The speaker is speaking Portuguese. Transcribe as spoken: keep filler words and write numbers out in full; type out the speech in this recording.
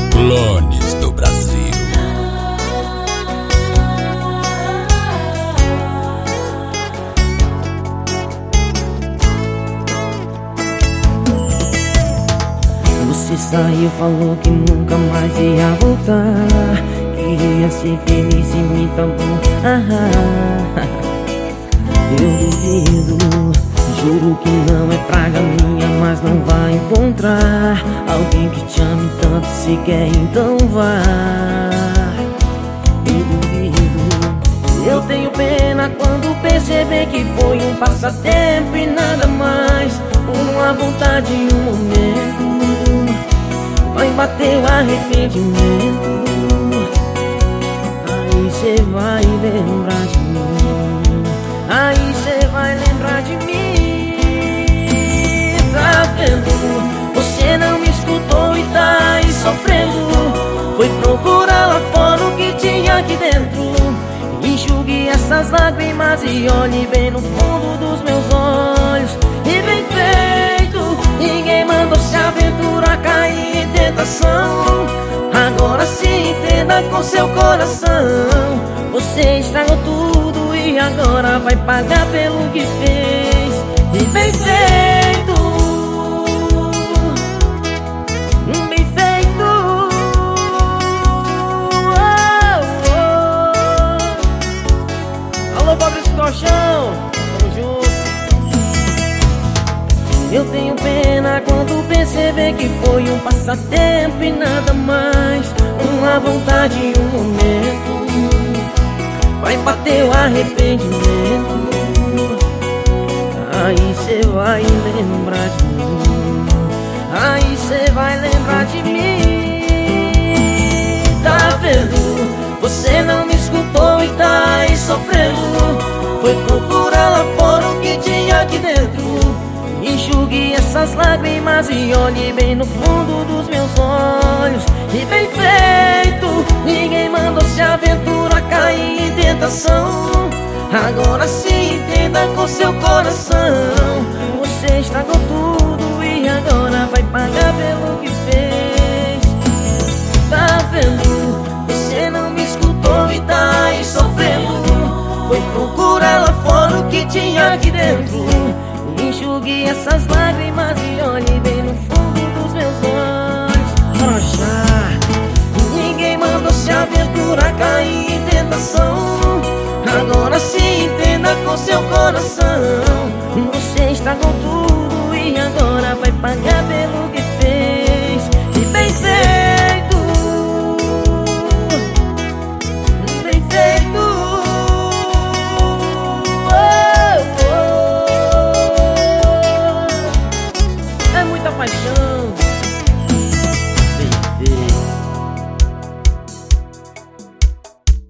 Clones do Brasil. Você saiu, falou que nunca mais ia voltar. Queria ser feliz e me tá bom. Ah, eu duvido, juro que não é praga minha, mas não vai encontrar alguém que te ame tanto, se quer então vá. Eu duvido, eu tenho pena quando perceber que foi um passatempo e nada mais, uma vontade e um momento. Vai bater o arrependimento, aí cê vai lembrar de mim, aí cê vai lembrar de mim. Tá vendo? Você não me escutou e tá aí sofrendo. Foi procurar lá fora o que tinha aqui dentro. Enxugue essas lágrimas e olhe bem no fundo dos meus olhos. E bem feito, ninguém mandou se aventurar, cair em tentação. Agora se entenda com seu coração. Você estragou tudo e agora vai pagar pelo que fez. E bem feito, bem feito. Oh, oh. Alô, Fabrício Colchão, tamo junto. Eu tenho pena quando perceber que foi um passatempo e nada mais, uma vontade e um momento. Vai bater o arrependimento, aí cê vai lembrar de mim, aí cê vai lembrar de mim. Tá vendo? Você não me escutou e tá aí sofrendo. Foi procurar lá fora o que tinha aqui dentro. Enxugue essas lágrimas e olhe bem no fundo dos meus olhos. E bem feito, ninguém mandou se aventurar, cair em tentação. Agora se entenda com seu coração. Você estragou tudo e agora vai pagar pelo que fez. Tá vendo? Você não me escutou e tá aí sofrendo. Foi procurar lá fora o que tinha aqui dentro. Enxugue essas lágrimas e